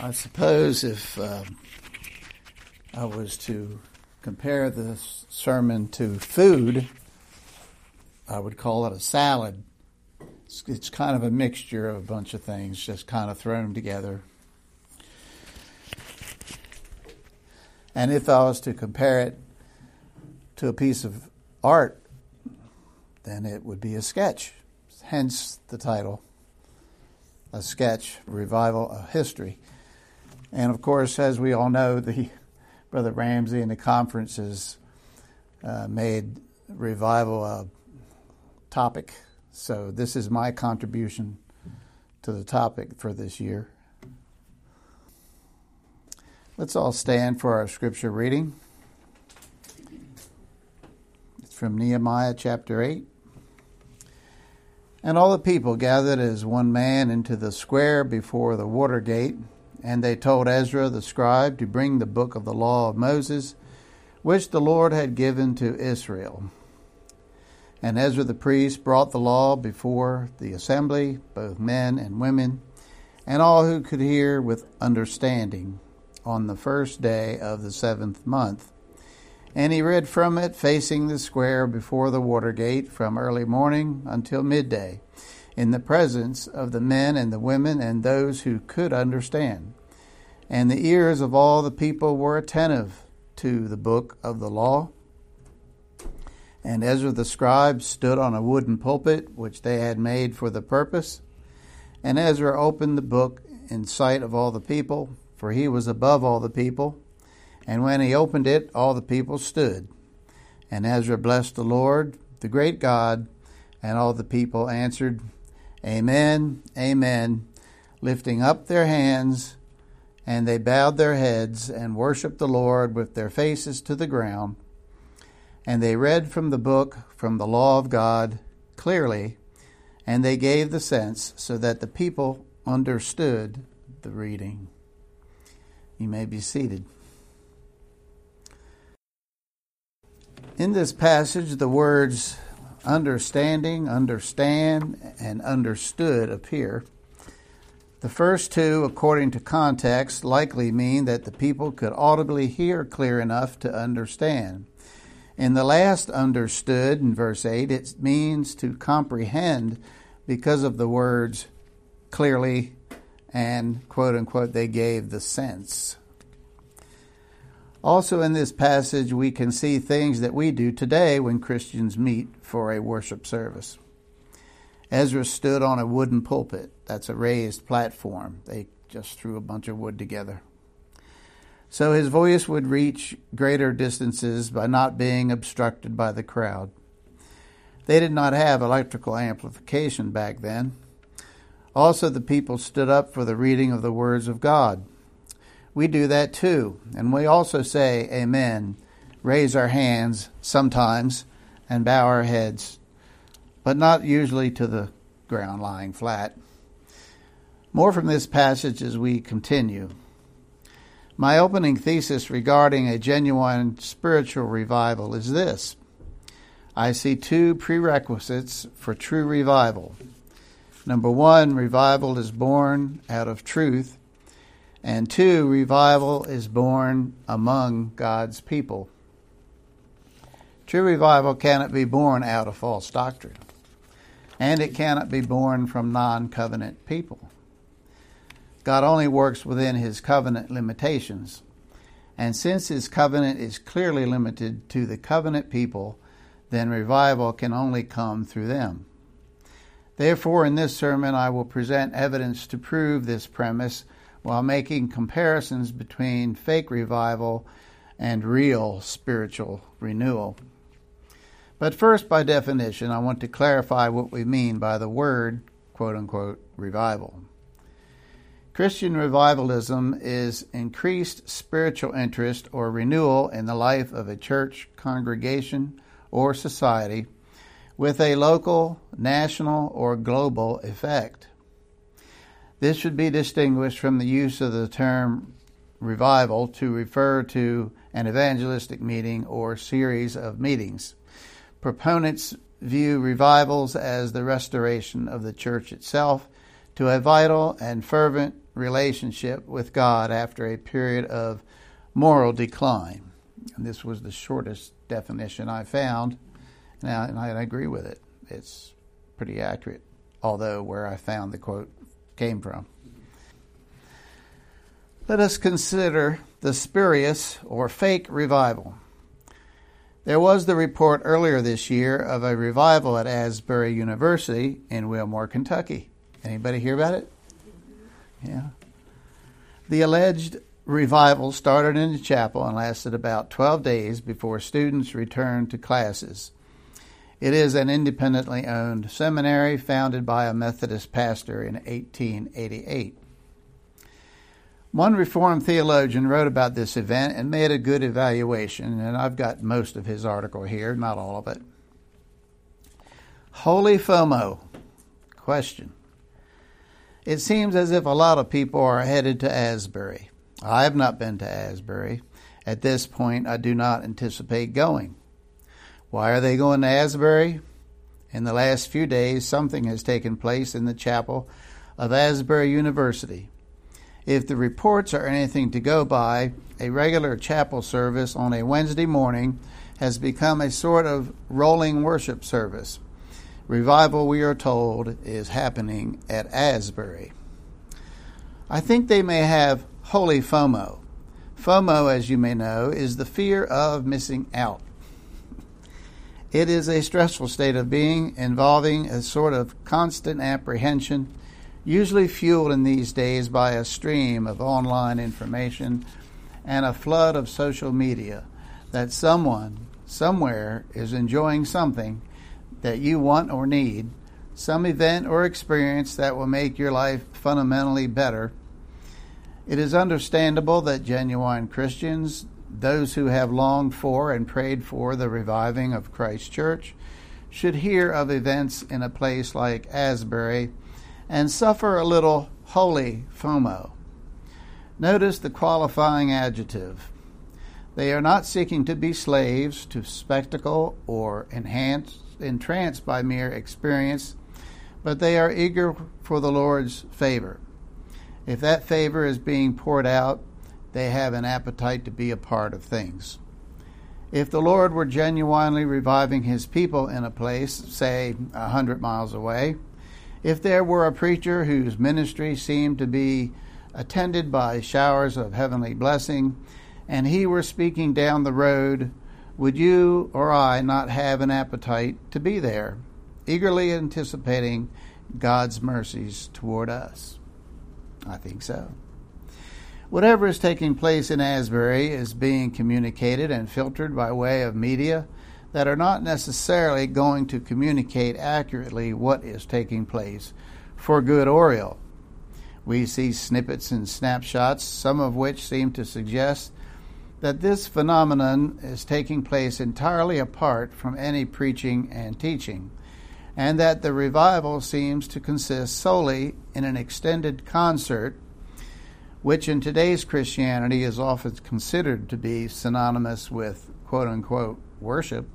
I suppose if I was to compare this sermon to food, I would call it a salad. It's kind of a mixture of a bunch of things just kind of thrown together. And if I was to compare it to a piece of art, then it would be a sketch, hence the title, A Sketch, Revival of History. And of course, as we all know, Brother Ramsey and the conferences made revival a topic. So this is my contribution to the topic for this year. Let's all stand for our scripture reading. It's from Nehemiah chapter 8. And all the people gathered as one man into the square before the water gate, and they told Ezra the scribe to bring the book of the law of Moses, which the Lord had given to Israel. And Ezra the priest brought the law before the assembly, both men and women, and all who could hear with understanding, on the first day of the 7th month. And he read from it facing the square before the water gate from early morning until midday, in the presence of the men and the women and those who could understand. And the ears of all the people were attentive to the book of the law. And Ezra the scribe stood on a wooden pulpit which they had made for the purpose. And Ezra opened the book in sight of all the people, for he was above all the people. And when he opened it, all the people stood. And Ezra blessed the Lord, the great God, and all the people answered, Amen, Amen, lifting up their hands, and they bowed their heads and worshipped the Lord with their faces to the ground. And they read from the book, from the law of God, clearly, and they gave the sense so that the people understood the reading. You may be seated. In this passage, the words understanding, understand, and understood appear. The first two, according to context, likely mean that the people could audibly hear clear enough to understand. In the last understood, in verse 8, it means to comprehend because of the words clearly and, quote unquote, they gave the sense. Also in this passage, we can see things that we do today when Christians meet for a worship service. Ezra stood on a wooden pulpit. That's a raised platform. They just threw a bunch of wood together. So his voice would reach greater distances by not being obstructed by the crowd. They did not have electrical amplification back then. Also, the people stood up for the reading of the words of God. We do that too, and we also say amen, raise our hands sometimes, and bow our heads, but not usually to the ground lying flat. More from this passage as we continue. My opening thesis regarding a genuine spiritual revival is this. I see two prerequisites for true revival. Number one, revival is born out of truth. And two, revival is born among God's people. True revival cannot be born out of false doctrine. And it cannot be born from non-covenant people. God only works within his covenant limitations. And since his covenant is clearly limited to the covenant people, then revival can only come through them. Therefore, in this sermon, I will present evidence to prove this premise while making comparisons between fake revival and real spiritual renewal. But first, by definition, I want to clarify what we mean by the word, quote-unquote, revival. Christian revivalism is increased spiritual interest or renewal in the life of a church, congregation, or society with a local, national, or global effect. This should be distinguished from the use of the term revival to refer to an evangelistic meeting or series of meetings. Proponents view revivals as the restoration of the church itself to a vital and fervent relationship with God after a period of moral decline. And this was the shortest definition I found, and I agree with it. It's pretty accurate, although where I found the quote came from. Let us consider the spurious or fake revival. There was the report earlier this year of a revival at Asbury University in Wilmore, Kentucky. Anybody hear about it? Yeah. The alleged revival started in the chapel and lasted about 12 days before students returned to classes. It is an independently owned seminary founded by a Methodist pastor in 1888. One Reformed theologian wrote about this event and made a good evaluation, and I've got most of his article here, not all of it. Holy FOMO. Question. It seems as if a lot of people are headed to Asbury. I have not been to Asbury. At this point, I do not anticipate going. Why are they going to Asbury? In the last few days, something has taken place in the chapel of Asbury University. If the reports are anything to go by, a regular chapel service on a Wednesday morning has become a sort of rolling worship service. Revival, we are told, is happening at Asbury. I think they may have holy FOMO. FOMO, as you may know, is the fear of missing out. It is a stressful state of being involving a sort of constant apprehension, usually fueled in these days by a stream of online information and a flood of social media, that someone, somewhere, is enjoying something that you want or need, some event or experience that will make your life fundamentally better. It is understandable that genuine Christians, those who have longed for and prayed for the reviving of Christ's church, should hear of events in a place like Asbury and suffer a little holy FOMO. Notice the qualifying adjective. They are not seeking to be slaves to spectacle or entranced by mere experience, but they are eager for the Lord's favor. If that favor is being poured out, they have an appetite to be a part of things. If the Lord were genuinely reviving his people in a place, say 100 miles away, if there were a preacher whose ministry seemed to be attended by showers of heavenly blessing, and he were speaking down the road, would you or I not have an appetite to be there, eagerly anticipating God's mercies toward us? I think so. Whatever is taking place in Asbury is being communicated and filtered by way of media that are not necessarily going to communicate accurately what is taking place, for good or ill. We see snippets and snapshots, some of which seem to suggest that this phenomenon is taking place entirely apart from any preaching and teaching, and that the revival seems to consist solely in an extended concert, which in today's Christianity is often considered to be synonymous with quote-unquote worship.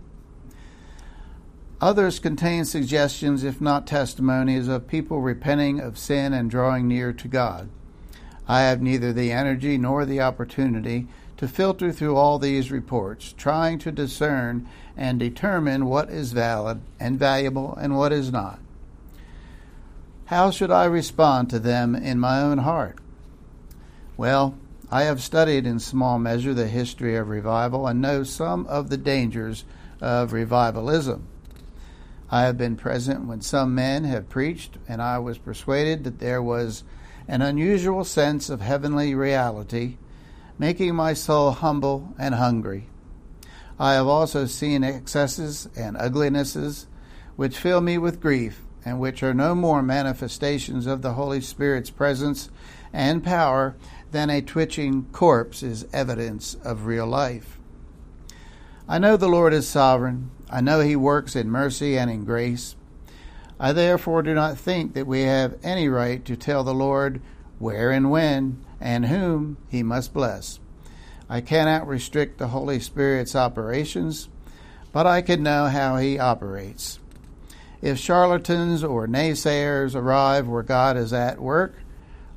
Others contain suggestions, if not testimonies, of people repenting of sin and drawing near to God. I have neither the energy nor the opportunity to filter through all these reports, trying to discern and determine what is valid and valuable and what is not. How should I respond to them in my own heart? Well, I have studied in small measure the history of revival and know some of the dangers of revivalism. I have been present when some men have preached, and I was persuaded that there was an unusual sense of heavenly reality, making my soul humble and hungry. I have also seen excesses and uglinesses which fill me with grief, and which are no more manifestations of the Holy Spirit's presence and power than a twitching corpse is evidence of real life. I know the Lord is sovereign. I know he works in mercy and in grace. I therefore do not think that we have any right to tell the Lord where and when and whom he must bless. I cannot restrict the Holy Spirit's operations, but I can know how he operates. If charlatans or naysayers arrive where God is at work,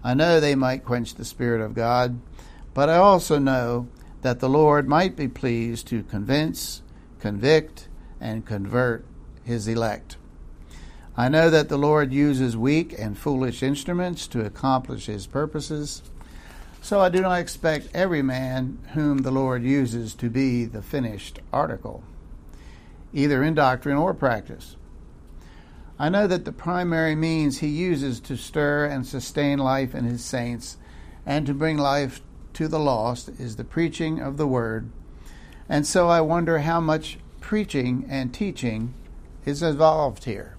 I know they might quench the Spirit of God, but I also know that the Lord might be pleased to convince, convict, and convert his elect. I know that the Lord uses weak and foolish instruments to accomplish his purposes, so I do not expect every man whom the Lord uses to be the finished article, either in doctrine or practice. I know that the primary means he uses to stir and sustain life in his saints and to bring life to the lost is the preaching of the word, and so I wonder how much preaching and teaching is involved here.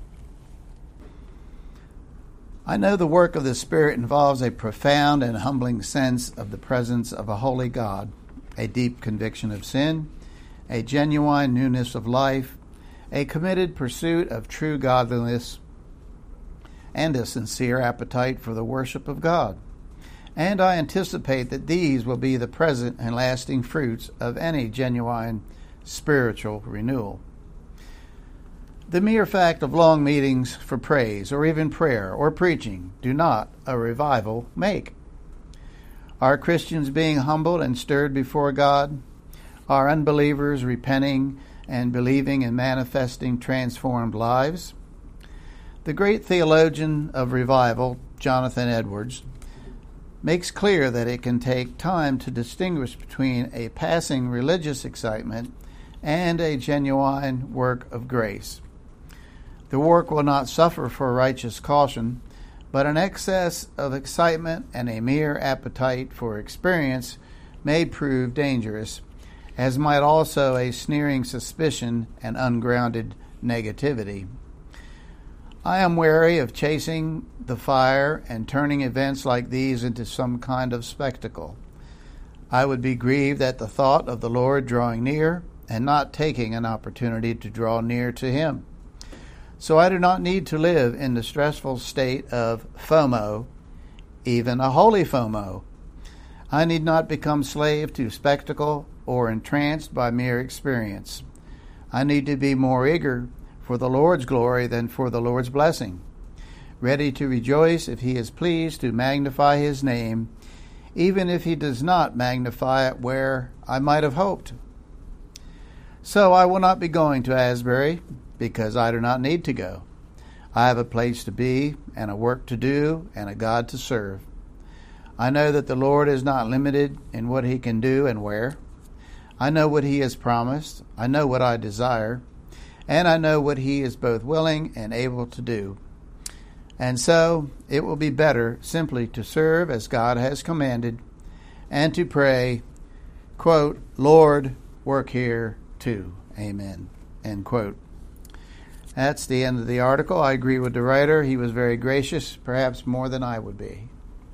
I know the work of the Spirit involves a profound and humbling sense of the presence of a holy God, a deep conviction of sin, a genuine newness of life, a committed pursuit of true godliness, and a sincere appetite for the worship of God. And I anticipate that these will be the present and lasting fruits of any genuine spiritual renewal. The mere fact of long meetings for praise or even prayer or preaching do not a revival make. Are Christians being humbled and stirred before God? Are unbelievers repenting and believing and manifesting transformed lives? The great theologian of revival, Jonathan Edwards, makes clear that it can take time to distinguish between a passing religious excitement and a genuine work of grace. The work will not suffer for righteous caution, but an excess of excitement and a mere appetite for experience may prove dangerous, as might also a sneering suspicion and ungrounded negativity. I am wary of chasing the fire and turning events like these into some kind of spectacle. I would be grieved at the thought of the Lord drawing near and not taking an opportunity to draw near to him. So I do not need to live in the stressful state of FOMO, even a holy FOMO. I need not become slave to spectacle or entranced by mere experience. I need to be more eager for the Lord's glory than for the Lord's blessing, ready to rejoice if he is pleased to magnify his name, even if he does not magnify it where I might have hoped. So I will not be going to Asbury, because I do not need to go. I have a place to be, and a work to do, and a God to serve. I know that the Lord is not limited in what he can do and where. I know what he has promised. I know what I desire. And I know what he is both willing and able to do. And so it will be better simply to serve as God has commanded and to pray, quote, Lord, work here too. Amen. End quote. That's the end of the article. I agree with the writer. He was very gracious, perhaps more than I would be.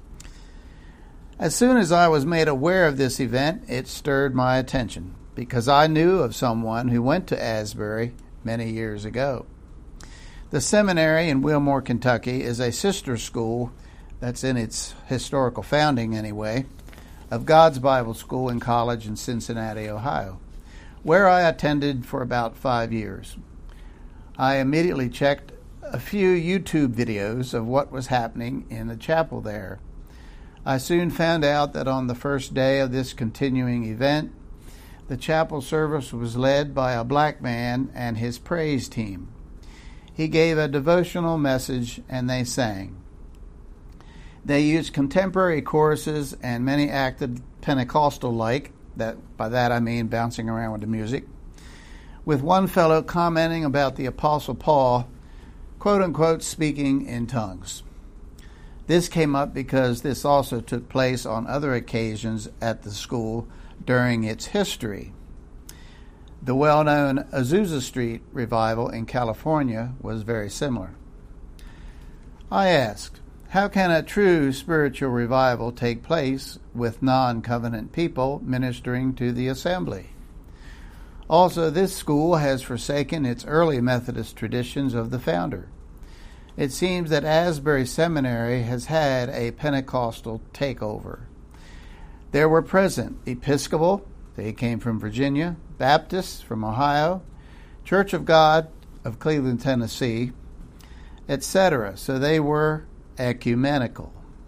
As soon as I was made aware of this event, it stirred my attention, because I knew of someone who went to Asbury many years ago. The seminary in Wilmore, Kentucky is a sister school, that's in its historical founding anyway, of God's Bible School and College in Cincinnati, Ohio, where I attended for about 5 years. I immediately checked a few YouTube videos of what was happening in the chapel there. I soon found out that on the first day of this continuing event, the chapel service was led by a black man and his praise team. He gave a devotional message and they sang. They used contemporary choruses and many acted Pentecostal-like, by that I mean bouncing around with the music, with one fellow commenting about the Apostle Paul, quote-unquote, speaking in tongues. This came up because this also took place on other occasions at the school during its history. The well-known Azusa Street revival in California was very similar. I asked, how can a true spiritual revival take place with non-covenant people ministering to the assembly? Also, this school has forsaken its early Methodist traditions of the founder. It seems that Asbury Seminary has had a Pentecostal takeover. There were present Episcopal, they came from Virginia, Baptists from Ohio, Church of God of Cleveland, Tennessee, etc. So they were ecumenical.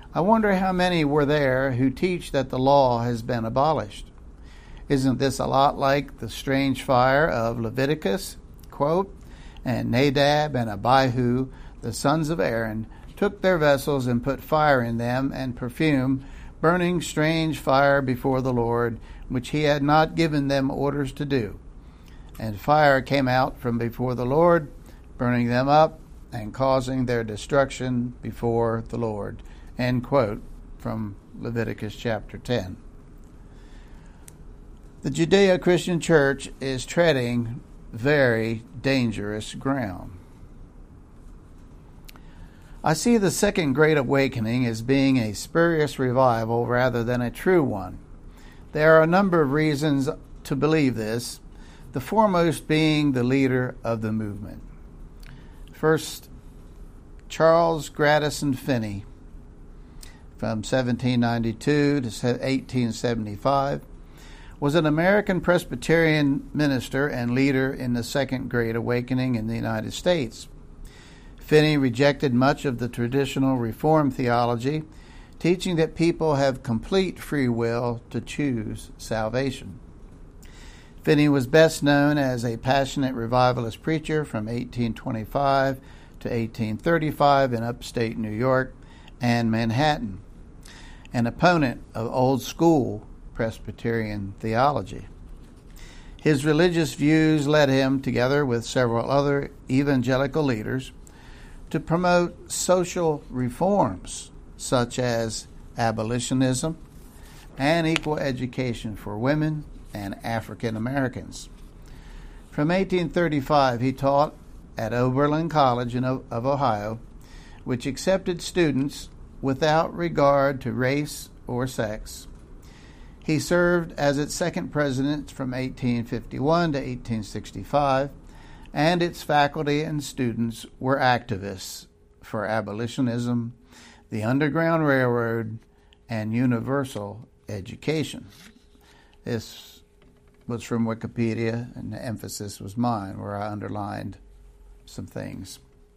I wonder how many were there who teach that the law has been abolished. Isn't this a lot like the strange fire of Leviticus? Quote, "And Nadab and Abihu, the sons of Aaron, took their vessels and put fire in them and perfume, burning strange fire before the Lord, which he had not given them orders to do. And fire came out from before the Lord, burning them up and causing their destruction before the Lord." End quote from Leviticus chapter 10. The Judeo-Christian Church is treading very dangerous ground. I see the Second Great Awakening as being a spurious revival rather than a true one. There are a number of reasons to believe this, the foremost being the leader of the movement. First, Charles Grandison Finney, from 1792 to 1875, was an American Presbyterian minister and leader in the Second Great Awakening in the United States. Finney rejected much of the traditional Reformed theology, teaching that people have complete free will to choose salvation. Finney was best known as a passionate revivalist preacher from 1825 to 1835 in upstate New York and Manhattan, an opponent of old school Presbyterian theology. His religious views led him, together with several other evangelical leaders, to promote social reforms such as abolitionism and equal education for women and African Americans. From 1835, he taught at Oberlin College of Ohio, which accepted students without regard to race or sex. He served as its second president from 1851 to 1865, and its faculty and students were activists for abolitionism, the Underground Railroad, and universal education. This was from Wikipedia, and the emphasis was mine, where I underlined some things.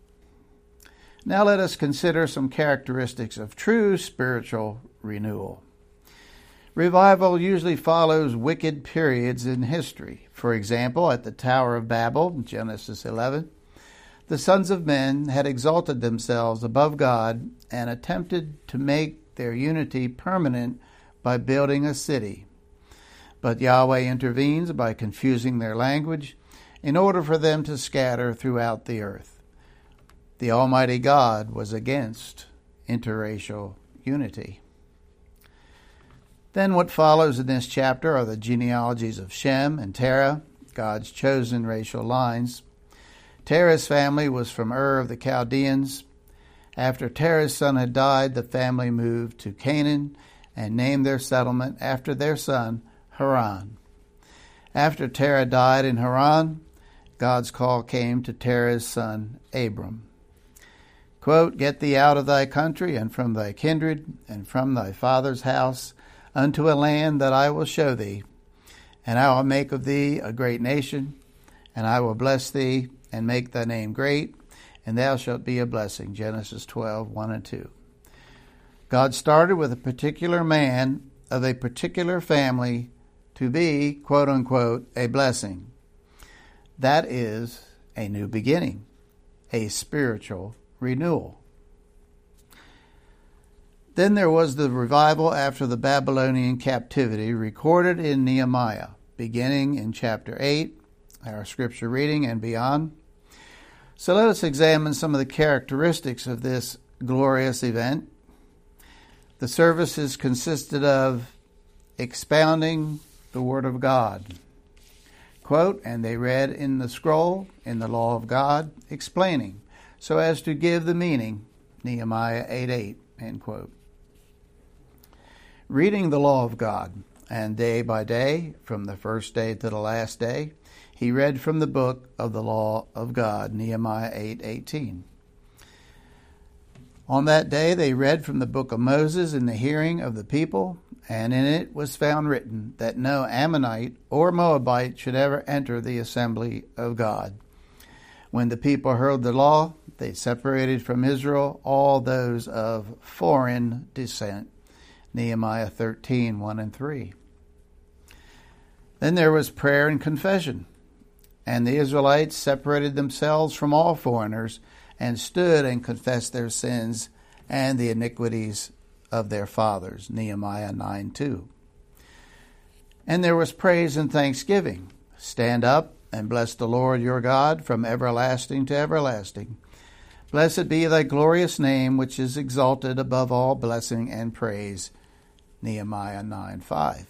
Now let us consider some characteristics of true spiritual renewal. Revival usually follows wicked periods in history. For example, at the Tower of Babel, Genesis 11, the sons of men had exalted themselves above God and attempted to make their unity permanent by building a city. But Yahweh intervenes by confusing their language in order for them to scatter throughout the earth. The Almighty God was against interracial unity. Then what follows in this chapter are the genealogies of Shem and Terah, God's chosen racial lines. Terah's family was from Ur of the Chaldeans. After Terah's son had died, the family moved to Canaan and named their settlement after their son, Haran. After Terah died in Haran, God's call came to Terah's son, Abram. Quote, "Get thee out of thy country and from thy kindred and from thy father's house unto a land that I will show thee, and I will make of thee a great nation, and I will bless thee and make thy name great, and thou shalt be a blessing." Genesis 12, 1 and 2. God started with a particular man of a particular family to be, quote unquote, a blessing. That is a new beginning, a spiritual renewal. Then there was the revival after the Babylonian captivity recorded in Nehemiah, beginning in chapter 8, our scripture reading and beyond. So let us examine some of the characteristics of this glorious event. The services consisted of expounding the Word of God. Quote, "And they read in the scroll, in the law of God, explaining, so as to give the meaning," Nehemiah 8:8, end quote. Reading the law of God, and day by day, from the first day to the last day, he read from the book of the law of God, Nehemiah 8:18. On that day they read from the book of Moses in the hearing of the people, and in it was found written that no Ammonite or Moabite should ever enter the assembly of God. When the people heard the law, they separated from Israel all those of foreign descent. Nehemiah 13, 1 and 3. Then there was prayer and confession. And the Israelites separated themselves from all foreigners and stood and confessed their sins and the iniquities of their fathers. Nehemiah 9, 2. And there was praise and thanksgiving. Stand up and bless the Lord your God from everlasting to everlasting. Blessed be thy glorious name, which is exalted above all blessing and praise. Nehemiah 9, 5.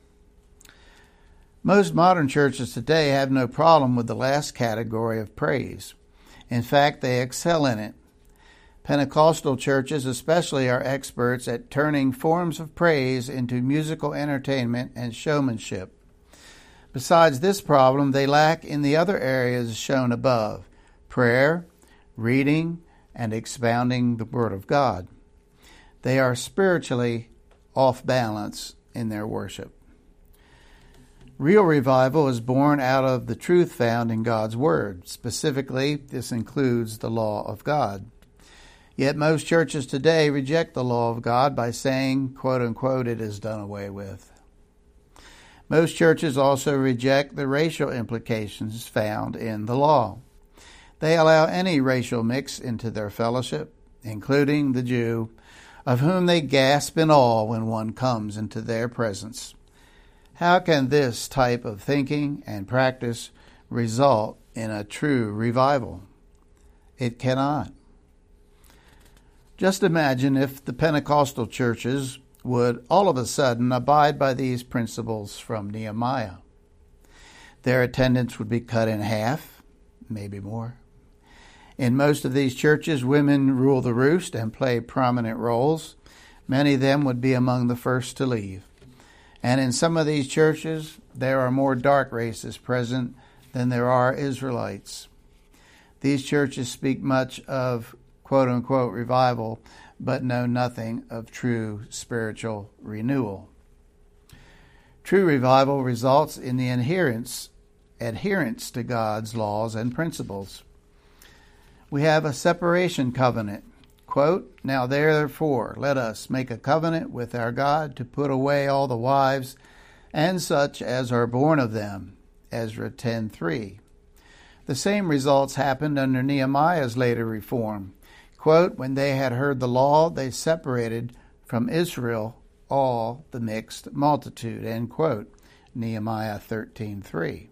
Most modern churches today have no problem with the last category of praise. In fact, they excel in it. Pentecostal churches especially are experts at turning forms of praise into musical entertainment and showmanship. Besides this problem, they lack in the other areas shown above: prayer, reading, and expounding the Word of God. They are spiritually off balance in their worship. Real revival is born out of the truth found in God's Word. Specifically, this includes the law of God. Yet most churches today reject the law of God by saying, quote unquote, it is done away with. Most churches also reject the racial implications found in the law. They allow any racial mix into their fellowship, including the Jew, of whom they gasp in awe when one comes into their presence. How can this type of thinking and practice result in a true revival? It cannot. Just imagine if the Pentecostal churches would all of a sudden abide by these principles from Nehemiah. Their attendance would be cut in half, maybe more. In most of these churches, women rule the roost and play prominent roles. Many of them would be among the first to leave. And in some of these churches, there are more dark races present than there are Israelites. These churches speak much of quote-unquote revival, but know nothing of true spiritual renewal. True revival results in the adherence to God's laws and principles. We have a separation covenant. Quote, now therefore let us make a covenant with our God to put away all the wives and such as are born of them. Ezra 10:3. The same results happened under Nehemiah's later reform. Quote, when they had heard the law, they separated from Israel all the mixed multitude. End quote. Nehemiah 13:3.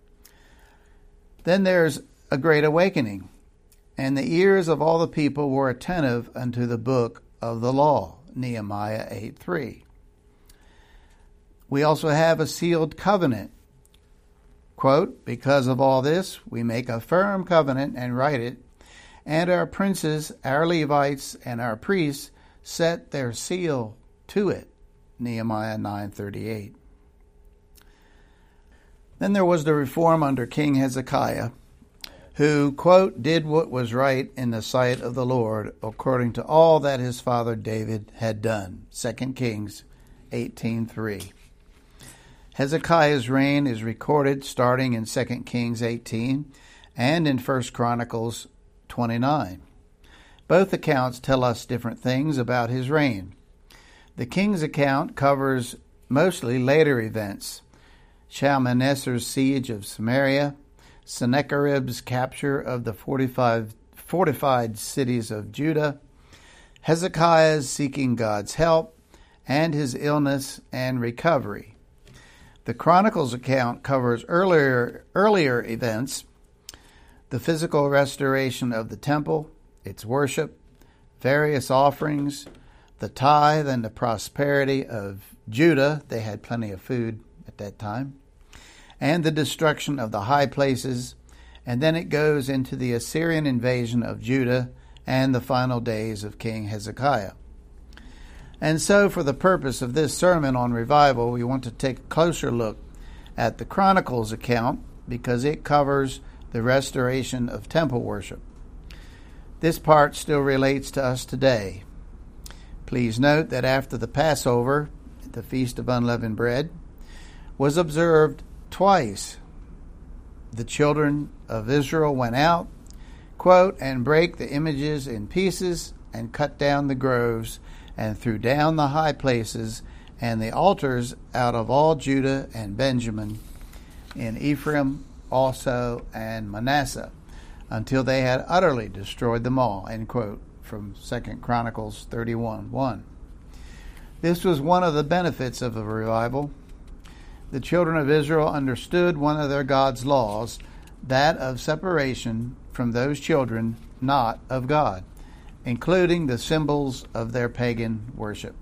Then there's a great awakening. And the ears of all the people were attentive unto the book of the law. Nehemiah 8:3. We also have a sealed covenant. Quote, because of all this, we make a firm covenant and write it, and our princes, our Levites, and our priests set their seal to it. Nehemiah 9:38. Then there was the reform under King Hezekiah, who, quote, did what was right in the sight of the Lord, according to all that his father David had done. 2 Kings 18:3. Hezekiah's reign is recorded starting in 2 Kings 18 and in 1 Chronicles 29. Both accounts tell us different things about his reign. The king's account covers mostly later events: Shalmaneser's siege of Samaria, Sennacherib's capture of the fortified cities of Judah, Hezekiah's seeking God's help, and his illness and recovery. The Chronicles account covers earlier events: the physical restoration of the temple, its worship, various offerings, the tithe and the prosperity of Judah. They had plenty of food at that time. And the destruction of the high places, and then it goes into the Assyrian invasion of Judah and the final days of King Hezekiah. And so, for the purpose of this sermon on revival, we want to take a closer look at the Chronicles account because it covers the restoration of temple worship. This part still relates to us today. Please note that after the Passover, the Feast of Unleavened Bread, was observed twice, the children of Israel went out, quote, and brake the images in pieces, and cut down the groves, and threw down the high places, and the altars out of all Judah and Benjamin, in Ephraim also and Manasseh, until they had utterly destroyed them all, end quote, from 2 Chronicles 31:1. This was one of the benefits of a revival. The children of Israel understood one of their God's laws, that of separation from those children not of God, including the symbols of their pagan worship.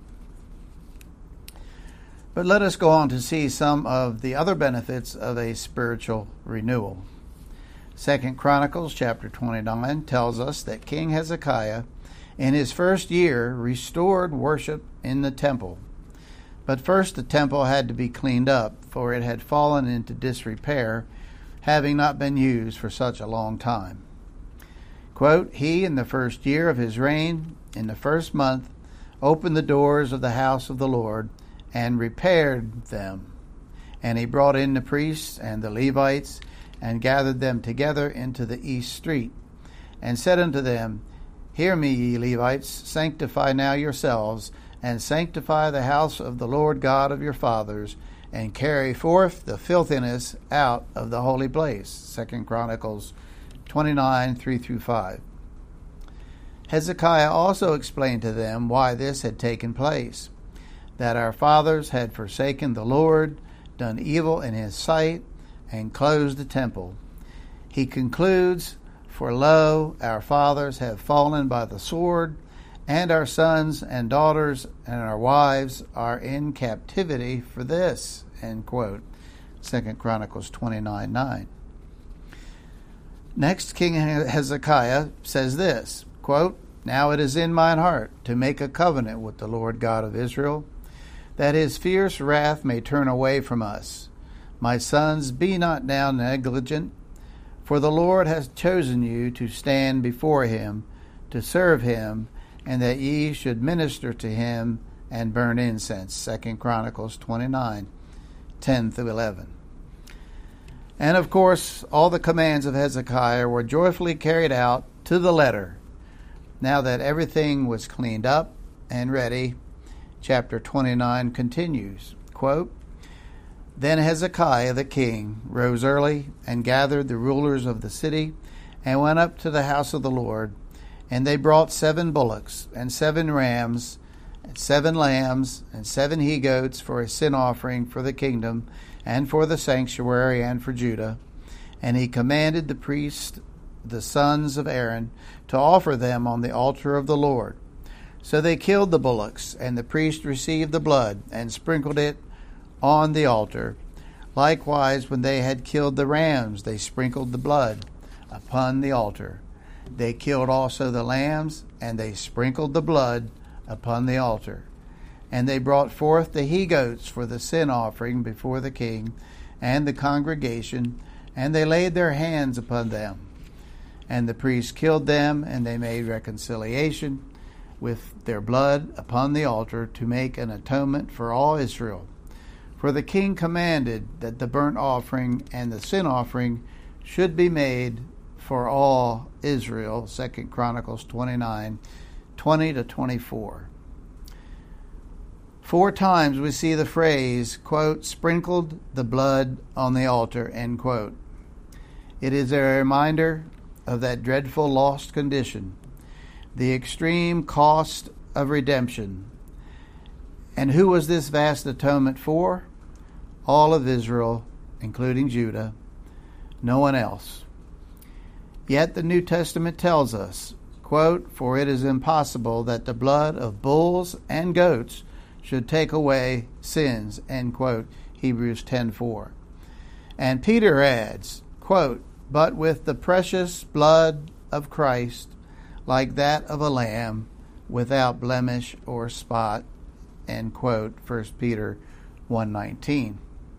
But let us go on to see some of the other benefits of a spiritual renewal. 2 Chronicles chapter 29 tells us that King Hezekiah, in his first year, restored worship in the temple. But first the temple had to be cleaned up, for it had fallen into disrepair, having not been used for such a long time. Quote, he, in the first year of his reign, in the first month, opened the doors of the house of the Lord, and repaired them. And he brought in the priests and the Levites, and gathered them together into the east street, and said unto them, hear me, ye Levites, sanctify now yourselves, and sanctify the house of the Lord God of your fathers, and carry forth the filthiness out of the holy place. 2 Chronicles 29, 3-5. Hezekiah also explained to them why this had taken place, that our fathers had forsaken the Lord, done evil in his sight, and closed the temple. He concludes, for lo, our fathers have fallen by the sword, and our sons and daughters and our wives are in captivity for this, end quote. 2 Chronicles 29:9. Next, King Hezekiah says this, quote, now it is in mine heart to make a covenant with the Lord God of Israel, that his fierce wrath may turn away from us. My sons, be not now negligent, for the Lord hath chosen you to stand before him, to serve him, and that ye should minister to him and burn incense. 2 Chronicles 29, 10-11. And of course, all the commands of Hezekiah were joyfully carried out to the letter. Now that everything was cleaned up and ready, chapter 29 continues, quote, then Hezekiah the king rose early and gathered the rulers of the city and went up to the house of the Lord. And they brought 7 bullocks and 7 rams and 7 lambs and 7 he-goats for a sin offering for the kingdom and for the sanctuary and for Judah. And he commanded the priests, the sons of Aaron, to offer them on the altar of the Lord. So they killed the bullocks, and the priest received the blood and sprinkled it on the altar. Likewise, when they had killed the rams, they sprinkled the blood upon the altar. They killed also the lambs, and they sprinkled the blood upon the altar. And they brought forth the he-goats for the sin offering before the king and the congregation, and they laid their hands upon them. And the priests killed them, and they made reconciliation with their blood upon the altar to make an atonement for all Israel. For the king commanded that the burnt offering and the sin offering should be made for all Israel. 2 Chronicles 29, 20-24. 4 times we see the phrase, quote, sprinkled the blood on the altar, end quote. It is a reminder of that dreadful lost condition, the extreme cost of redemption. And who was this vast atonement for? All of Israel, including Judah, no one else. Yet the New Testament tells us, quote, for it is impossible that the blood of bulls and goats should take away sins, end quote, Hebrews 10:4. And Peter adds, quote, but with the precious blood of Christ, like that of a lamb, without blemish or spot, end quote, 1 Peter 1:19.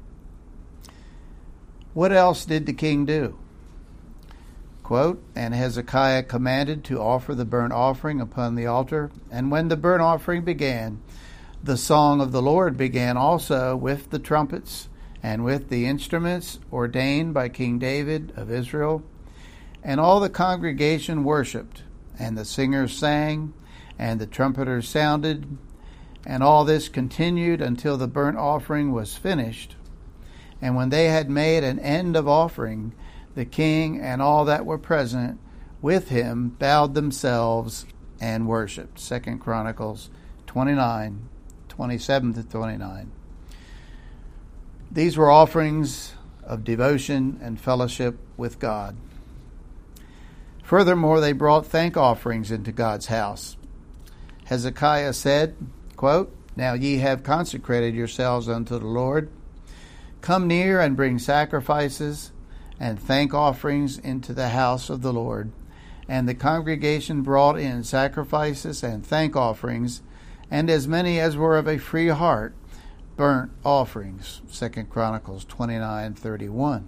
What else did the king do? Quote, and Hezekiah commanded to offer the burnt offering upon the altar, and when the burnt offering began, the song of the Lord began also with the trumpets and with the instruments ordained by King David of Israel. And all the congregation worshipped, and the singers sang, and the trumpeters sounded, and all this continued until the burnt offering was finished. And when they had made an end of offering, the king and all that were present with him bowed themselves and worshipped. 2 Chronicles 29, 27 to 29. These were offerings of devotion and fellowship with God. Furthermore, they brought thank offerings into God's house. Hezekiah said, quote, "Now ye have consecrated yourselves unto the Lord. Come near and bring sacrifices and thank offerings into the house of the Lord." And the congregation brought in sacrifices and thank offerings, and as many as were of a free heart, burnt offerings. 2 Chronicles 29:31.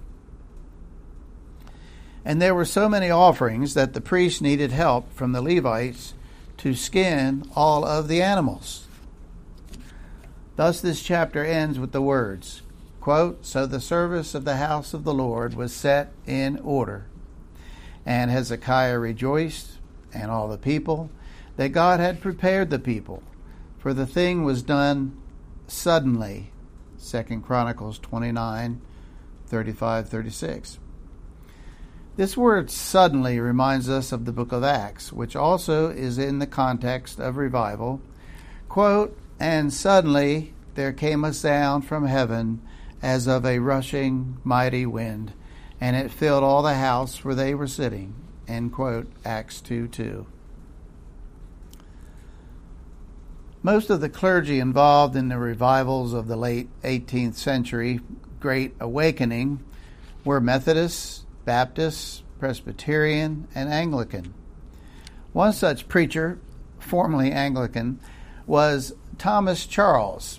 And there were so many offerings that the priests needed help from the Levites to skin all of the animals. Thus this chapter ends with the words, quote, "So the service of the house of the Lord was set in order. And Hezekiah rejoiced, and all the people, that God had prepared the people, for the thing was done suddenly." 2 Chronicles 29:35-36. This word "suddenly" reminds us of the book of Acts, which also is in the context of revival. Quote, "And suddenly there came a sound from heaven as of a rushing mighty wind, and it filled all the house where they were sitting." End quote, Acts 2:2. Most of the clergy involved in the revivals of the late 18th century Great Awakening were Methodists, Baptist, Presbyterian, and Anglican. One such preacher, formerly Anglican, was Thomas Charles,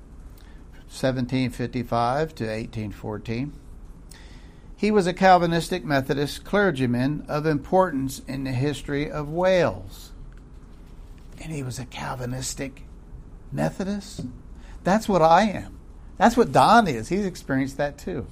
1755 to 1814. He was a Calvinistic Methodist clergyman of importance in the history of Wales. And he was a Calvinistic Methodist? That's what I am. That's what Don is. He's experienced that too.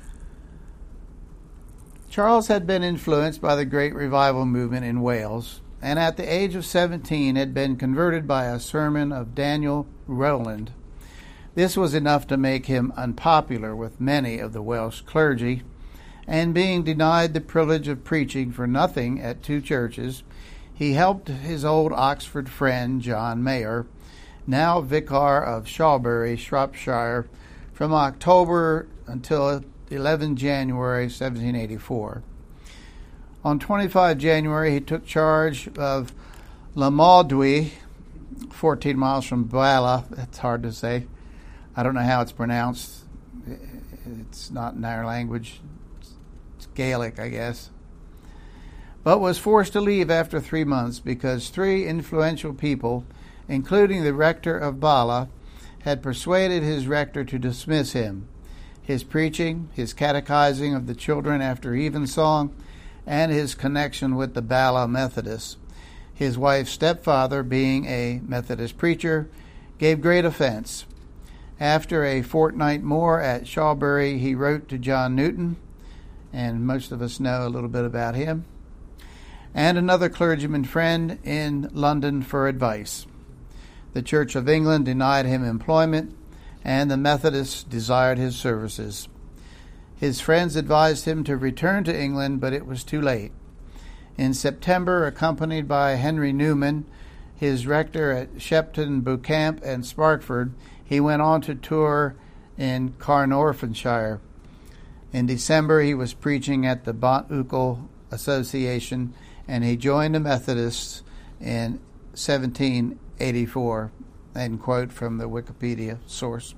Charles had been influenced by the Great Revival movement in Wales, and at the age of 17 had been converted by a sermon of Daniel Rowland. This was enough to make him unpopular with many of the Welsh clergy, and being denied the privilege of preaching for nothing at two churches, he helped his old Oxford friend John Mayer, now vicar of Shawbury, Shropshire, from October until 11 January 1784. On 25 January, he took charge of Lamawddwy, 14 miles from Bala. That's hard to say. I don't know how it's pronounced. It's not in our language. It's Gaelic, I guess. But was forced to leave after 3 months because 3 influential people, including the rector of Bala, had persuaded his rector to dismiss him. His preaching, his catechizing of the children after evensong, and his connection with the Bala Methodists, his wife's stepfather being a Methodist preacher, gave great offense. After a fortnight more at Shawbury, he wrote to John Newton, and most of us know a little bit about him, and another clergyman friend in London for advice. The Church of England denied him employment, and the Methodists desired his services. His friends advised him to return to England, but it was too late. In September, accompanied by Henry Newman, his rector at Shepton, Beauchamp, and Sparkford, he went on to tour in Carnarvonshire. In December, he was preaching at the Bont Ucal Association, and he joined the Methodists in 1784. End quote from the Wikipedia source.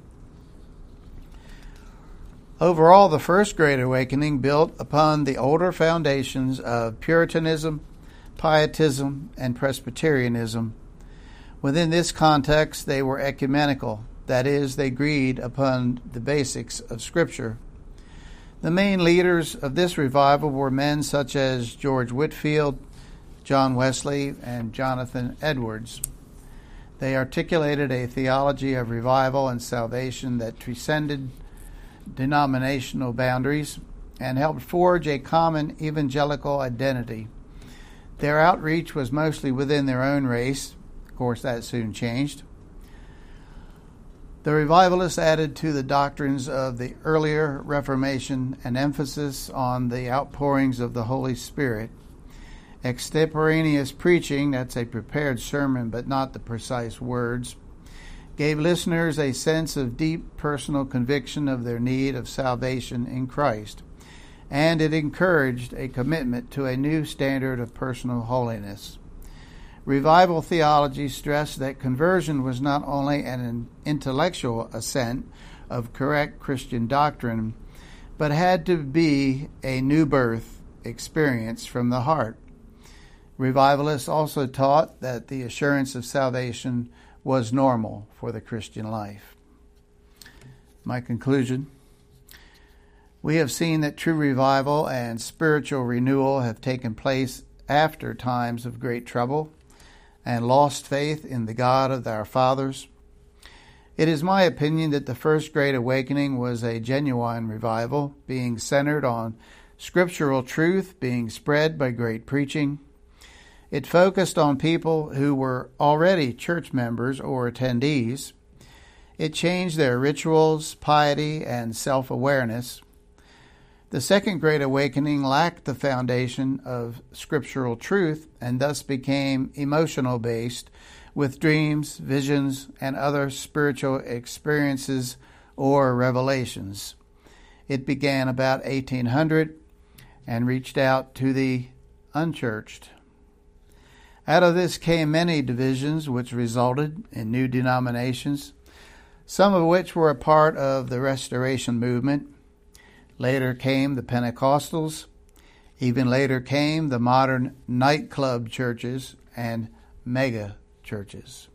Overall, the First Great Awakening built upon the older foundations of Puritanism, Pietism, and Presbyterianism. Within this context, they were ecumenical. That is, they agreed upon the basics of Scripture. The main leaders of this revival were men such as George Whitefield, John Wesley, and Jonathan Edwards. They articulated a theology of revival and salvation that transcended denominational boundaries and helped forge a common evangelical identity. Their outreach was mostly within their own race. Of course, that soon changed. The revivalists added to the doctrines of the earlier Reformation an emphasis on the outpourings of the Holy Spirit. Extemporaneous preaching, that's a prepared sermon but not the precise words, gave listeners a sense of deep personal conviction of their need of salvation in Christ, and it encouraged a commitment to a new standard of personal holiness. Revival theology stressed that conversion was not only an intellectual assent of correct Christian doctrine, but had to be a new birth experience from the heart. Revivalists also taught that the assurance of salvation was normal for the Christian life. My conclusion: we have seen that true revival and spiritual renewal have taken place after times of great trouble and lost faith in the God of our fathers. It is my opinion that the first Great Awakening was a genuine revival, being centered on scriptural truth being spread by great preaching. It focused on people who were already church members or attendees. It changed their rituals, piety, and self-awareness. The Second Great Awakening lacked the foundation of scriptural truth and thus became emotional-based with dreams, visions, and other spiritual experiences or revelations. It began about 1800 and reached out to the unchurched. Out of this came many divisions which resulted in new denominations, some of which were a part of the Restoration movement. Later came the Pentecostals. Even later came the modern nightclub churches and mega churches.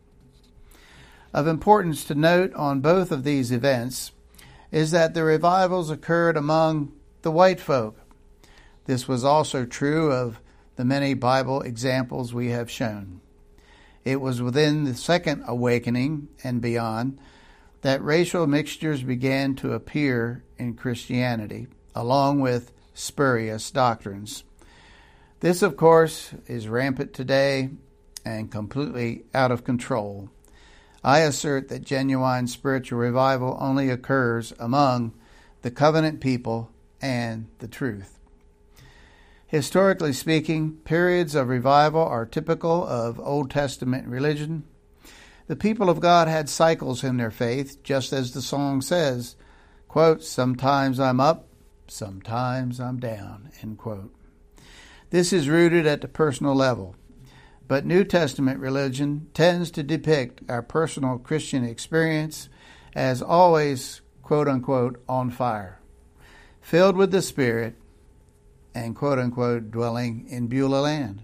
Of importance to note on both of these events is that the revivals occurred among the white folk. This was also true of the many Bible examples we have shown. It was within the Second Awakening and beyond that racial mixtures began to appear in Christianity, along with spurious doctrines. This, of course, is rampant today and completely out of control. I assert that genuine spiritual revival only occurs among the covenant people and the truth. Historically speaking, periods of revival are typical of Old Testament religion. The people of God had cycles in their faith, just as the song says, quote, "Sometimes I'm up, sometimes I'm down," end quote. This is rooted at the personal level, but New Testament religion tends to depict our personal Christian experience as always, quote unquote, on fire, filled with the Spirit, and quote unquote, dwelling in Beulah land.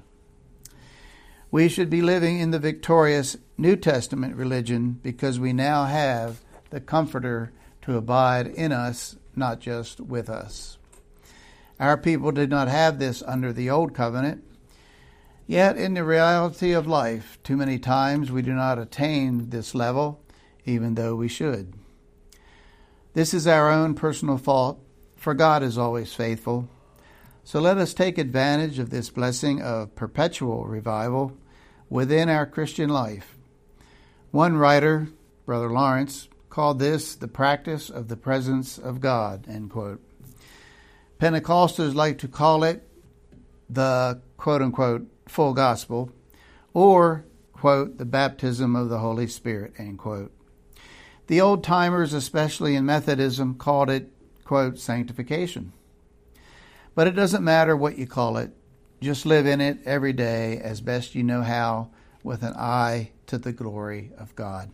We should be living in the victorious New Testament religion because we now have the Comforter to abide in us, not just with us. Our people did not have this under the Old Covenant, yet in the reality of life, too many times we do not attain this level, even though we should. This is our own personal fault, for God is always faithful. So let us take advantage of this blessing of perpetual revival within our Christian life. One writer, Brother Lawrence, called this the practice of the presence of God, end quote. Pentecostals like to call it the, quote unquote, full gospel, or, quote, the baptism of the Holy Spirit, end quote. The old-timers, especially in Methodism, called it, quote, sanctification. But it doesn't matter what you call it. Just live in it every day as best you know how, with an eye to the glory of God.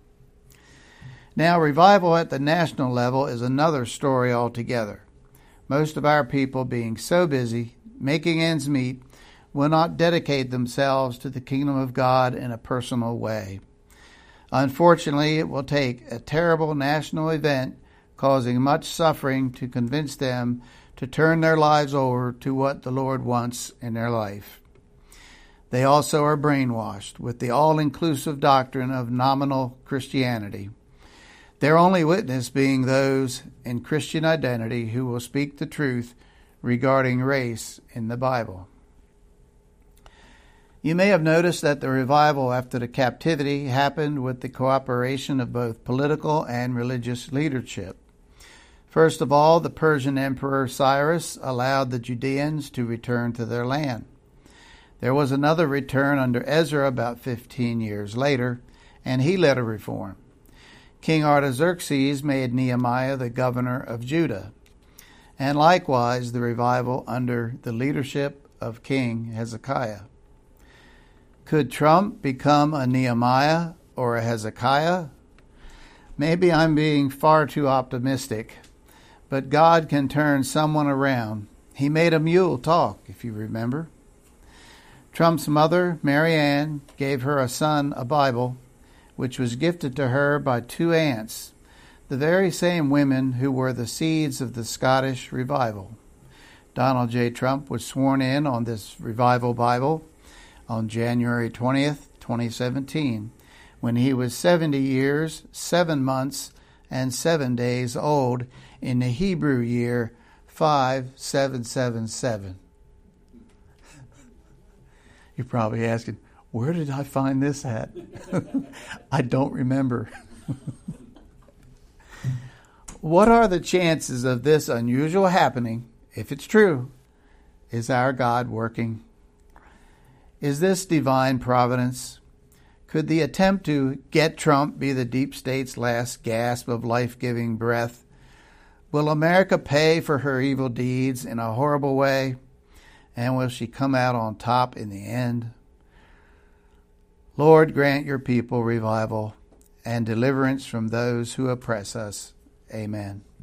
Now, revival at the national level is another story altogether. Most of our people, being so busy making ends meet, will not dedicate themselves to the kingdom of God in a personal way. Unfortunately, it will take a terrible national event causing much suffering to convince them to turn their lives over to what the Lord wants in their life. They also are brainwashed with the all-inclusive doctrine of nominal Christianity. Their only witness being those in Christian identity who will speak the truth regarding race in the Bible. You may have noticed that the revival after the captivity happened with the cooperation of both political and religious leadership. First of all, the Persian Emperor Cyrus allowed the Judeans to return to their land. There was another return under Ezra about 15 years later, and he led a reform. King Artaxerxes made Nehemiah the governor of Judah, and likewise the revival under the leadership of King Hezekiah. Could Trump become a Nehemiah or a Hezekiah? Maybe I'm being far too optimistic, but God can turn someone around. He made a mule talk, if you remember. Trump's mother, Mary Ann, gave her a son a Bible, which was gifted to her by two aunts, the very same women who were the seeds of the Scottish revival. Donald J. Trump was sworn in on this revival Bible on January 20th, 2017, when he was 70 years, 7 months, and 7 days old in the Hebrew year 5777. You're probably asking, where did I find this at? I don't remember. What are the chances of this unusual happening? If it's true, is our God working? Is this divine providence? Could the attempt to get Trump be the deep state's last gasp of life-giving breath? Will America pay for her evil deeds in a horrible way? And will she come out on top in the end? Lord, grant your people revival and deliverance from those who oppress us. Amen.